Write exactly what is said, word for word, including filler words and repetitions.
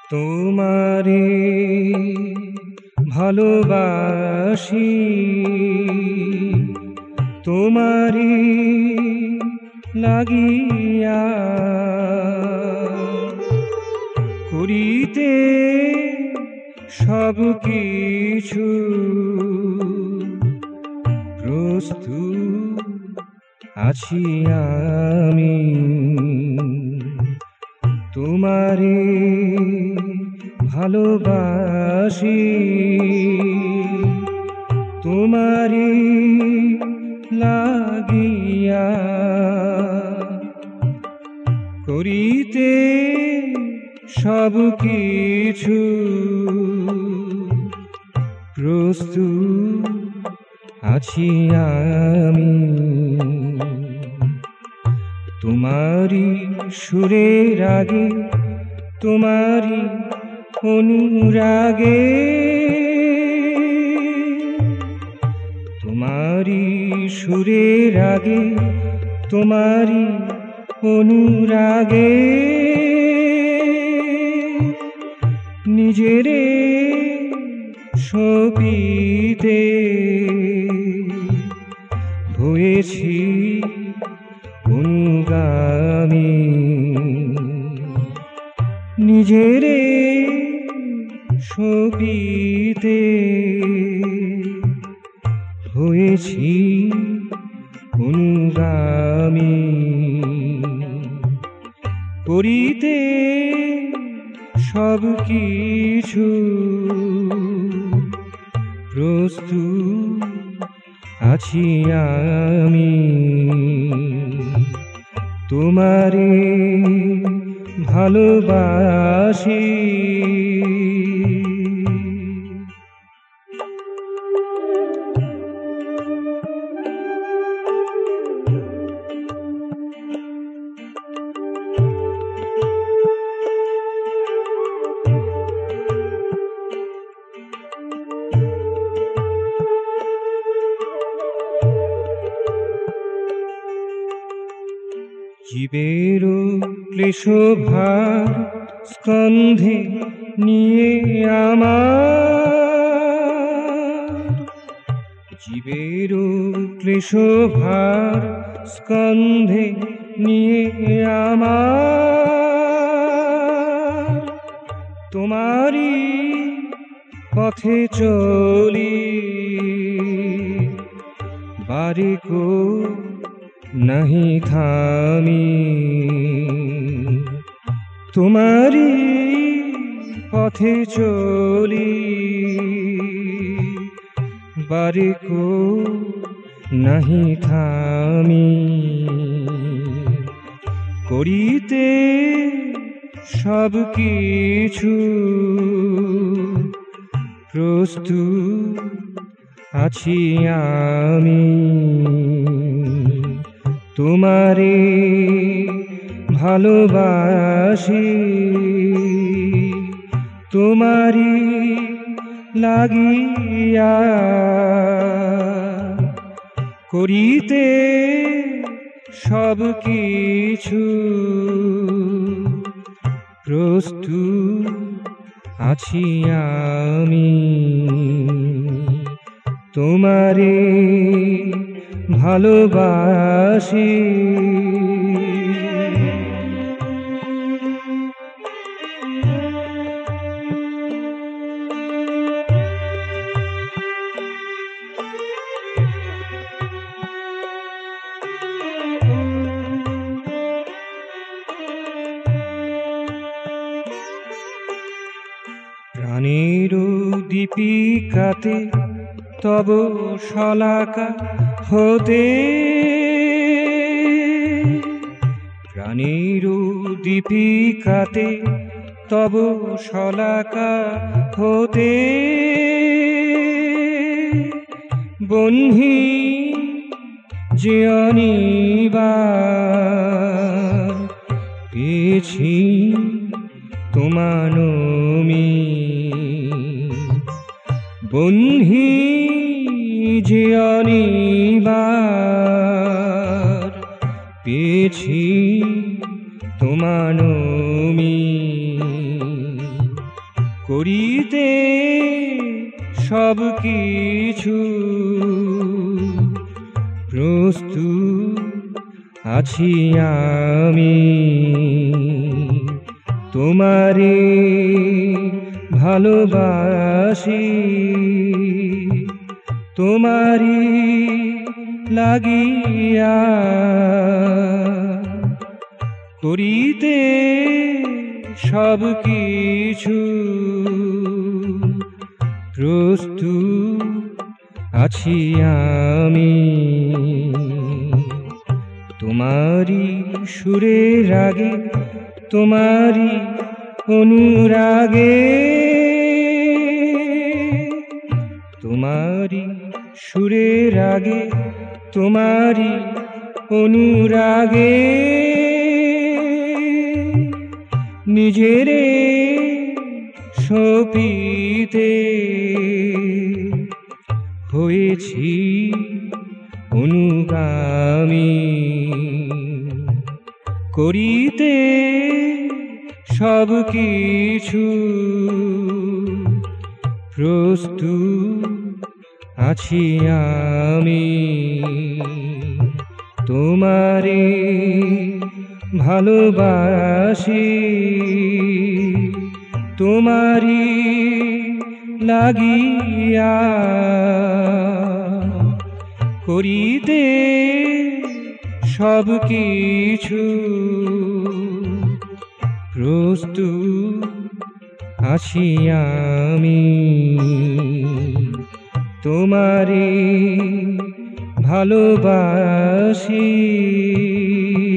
তোমারে ভালোবাসি, তোমারি লাগিয়া করিতে সব কিছু প্রস্তুত আছি আমি। তোমারে ভালোবাসি, তোমারি লাগিয়া করিতে সব কিছু প্রস্তুত আছি আমি। তোমারি সুরের আগে, তোমারি অনুরাগে, তোমারি সুরের আগে, তোমারি অনুরাগে নিজেরে সপিতে হয়েছি অনুগামী। নিজেরে সপিতে হয়েছি অনুগামী। করিতে সব কিছু প্রস্তুত আছি আমি। তোমারে ভালোবাসি। জীবের ক্লেশ ভার স্কন্ধে নিয়ে আমার, জীবের ক্লেশ ভার স্কন্ধে নিয়ে আমার, তোমারি পথে চলি বারিকো নাহি থামি। তোমারি পথে চলি বারিকো নাহি থামি। করিতে সব কিছু প্রস্তুত আছি আমি। তোমারে ভালোবাসি, তোমারি লাগিয়া করিতে সব কিছু প্রস্তুত আছি আমি। তোমারে ভালোবাসি। প্রাণের দীপিকাতে তব শলাকা হতে, প্রাণের দীপিকাতে তব শলাকা হতে বহ্নি যে অনিবার পেয়েছি তোমানমি। বহ্নি যে অনিবার পেয়েছি তোমানমি। করিতে সব কিছু প্রস্তুত আছি আমি, তোমারে ভালোবাসি, তোমারি লাগিয়া করিতে সব কিছু প্রস্তুত আছি আমি, তোমারি সুরে রাগে, তোমারি অনুরাগে, তোমারি সুরে রাগে, তোমারি অনুরাগে নিজেরে সপিতে হয়েছি অনুগামী, করিতে সব কিছু প্রস্তুত আছি আমি, তোমারে ভালোবাসি, তোমারি লাগিয়া করিতে সব কিছু প্রস্তুত আছি আমি, তোমারে ভালোবাসি।